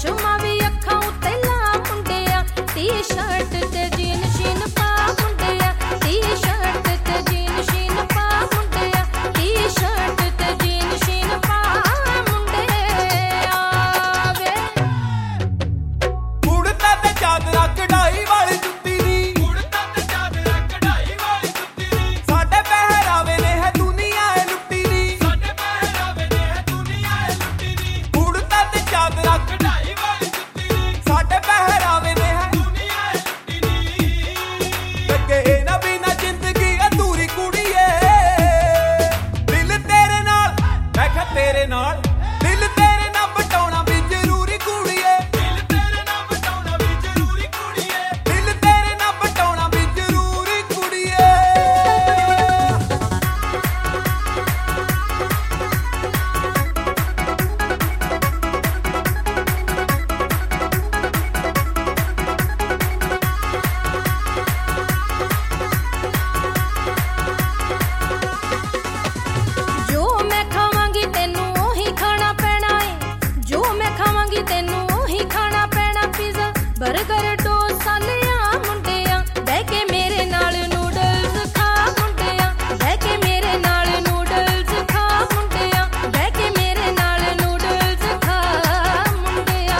ਚਸ਼ਮਾ ਵੀ ਅੱਖਾਂ ਉੱਤੇ ਲਾ ਮੁੰਡਿਆ, ਟੀ-ਸ਼ਰਟ ਤੇ ਜੀਨ ਸ਼ੀਨ ਪਾ ਮੁੰਡਿਆ, ਟੀ-ਸ਼ਰਟ ਤੇ ਜੀਨ ਸ਼ੀਨ ਪਾ ਮੁੰਡਿਆ, ਟੀ-ਸ਼ਰਟ ਤੇ ਜੀਨ ਸ਼ੀਨ ਪਾ ਮੁੰਡਿਆ ਵੇ। ਉੜਦਾ ਤੇ ਚਾਦਰਾ ਕਢਾਈ ਵਾਲੀ ਜੁੱਤੀ ਦੀ, ਉੜਦਾ ਤੇ ਚਾਦਰਾ ਕਢਾਈ ਵਾਲੀ ਜੁੱਤੀ ਦੀ, ਸਾਡੇ ਪਹਿਰਾਵੇ ਨੇ ਹੈ ਦੁਨੀਆ ਏ ਲੁੱਟੀ ਦੀ, ਸਾਡੇ ਪਹਿਰਾਵੇ ਨੇ ਹੈ ਦੁਨੀਆ ਏ ਲੁੱਟੀ ਦੀ। ਉੜਦਾ ਤੇ ਚਾਦਰਾ ਕਢਾਈ ਵਾਲੀ ਜੁੱਤੀ ਦੀ, ਸਾਡੇ ਪਹਿਰਾਵੇ ਨੇ ਹੈ ਦੁਨੀਆ ਏ ਲੁੱਟੀ ਦੀ। ਲੱਗੇ ਨਾ ਬਿਨਾ ਜ਼ਿੰਦਗੀ ਅਧੂਰੀ ਕੁੜੀਏ, ਦਿਲ ਤੇਰੇ ਨਾਲ ਮੈਂ ਕਿਹਾ ਤੇਰੇ ਨਾਲ, ਦਿਲ ਤੇਰੇ ਨਾਲ ਬਟਾਉਣਾ ਵੀ ਜ਼ਰੂਰੀ ਕੁੜੀਏ, ਦਿਲ ਤੇਰੇ ਨਾਲ ਬਟਾਉਣਾ ਵੀ ਜ਼ਰੂਰੀ ਕੁੜੀਏ, ਦਿਲ ਤੇਰੇ ਨਾਲ ਬਟਾਉਣਾ ਵੀ ਜ਼ਰੂਰੀ ਕੁੜੀਏ। ਜੋ ਮੈਂ ਖਾਵਾਂਗੀ ਤੈਨੂੰ ਉਹੀ ਖਾਣਾ ਪੈਣਾ ਏ, ਜੋ ਮੈਂ ਖਾਵਾਂਗੀ ਤੈਨੂੰ ਉਹੀ ਖਾਣਾ ਪੈਣਾ। ਪੀਜ਼ਾ ਬਰਗਰ ਡੋਸਾ ਲਿਆ ਮੁੰਡਿਆ, ਬਹਿ ਕੇ ਮੇਰੇ ਨਾਲ ਨੂਡਲਸ ਖਾ ਮੁੰਡਿਆ, ਬਹਿ ਕੇ ਮੇਰੇ ਨਾਲ ਨੂਡਲਸ ਖਾ ਮੁੰਡਿਆ, ਬਹਿ ਕੇ ਮੇਰੇ ਨਾਲ ਨੂਡਲਸ ਖਾ ਮੁੰਡਿਆ।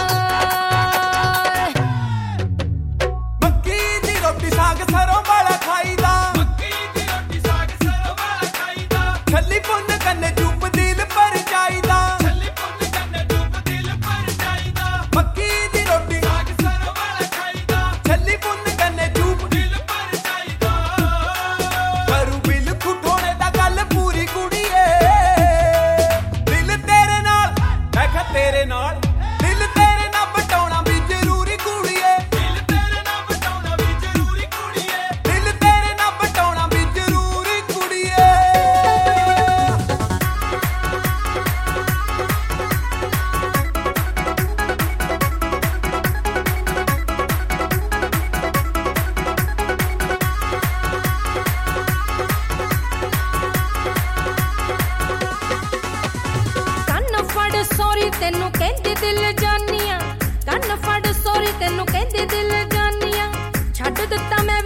ਮੱਕੀ ਦੀ ਰੋਟੀ ਸਾਗ ਸਰੋਂ ਵਾਲਾ ਖਾਈਦਾ, ਮੱਕੀ ਦੀ ਰੋਟੀ ਸਾਗ ਸਰੋਂ ਵਾਲਾ ਖਾਈਦਾ, ਛੱਲੀ ਪੁੰਨ ਕੰਨੇ ਚੁੱਪ ਦਿਲ ਪਰ ਜਾਈਦਾ, ਛੱਲੀ ਪੁੰਨ ਕੰਨੇ ਚੁੱਪ ਦਿਲ ਪਰ ਜਾਈਦਾ। ਮੱਕੀ ਦੀ ਰੋਟੀ ਸਾਗ ਸਰੋਂ ਵਾਲਾ ਖਾਈਦਾ, ਛੱਲੀ ਪੁੰਨ ਕੰਨੇ ਚੁੱਪ ਦਿਲ ਪਰ ਜਾਈਦਾ। ਕਰੂ ਬਿਲ ਖੁੱਟੋਣੇ ਦਾ ਗੱਲ ਪੂਰੀ ਕੁੜੀਏ, ਦਿਲ ਤੇਰੇ ਨਾਲ ਮੈਂ ਕਿਹਾ ਤੇਰੇ ਨਾਲ, ਦਿਲ ਤੇਰੇ ਨਾਲ ਬਟਾਉਣਾ ਵੀ ਜ਼ਰੂਰੀ ਕੁੜੀਏ, ਦਿਲ ਤੇਰੇ ਨਾਲ ਬਟਾਉਣਾ ਵੀ ਜ਼ਰੂਰੀ ਕੁੜੀਏ, ਦਿਲ ਤੇਰੇ ਨਾਲ ਬਟਾਉਣਾ ਵੀ ਜ਼ਰੂਰੀ ਕੁੜੀਏ। ਕੰਨ ਫੜ ਸੌਰੀ ਤੈਨੂੰ ਕਹਿੰਦੇ ਦਿਲ ਜਾਨੀਆਂ, ਕੰਨ ਫੜ ਸੌਰੀ ਤੈਨੂੰ ਕਹਿੰਦੇ ਦਿਲ ਜਾਨੀਆਂ। ਛੱਡ ਦਿੱਤਾ ਮੈਂ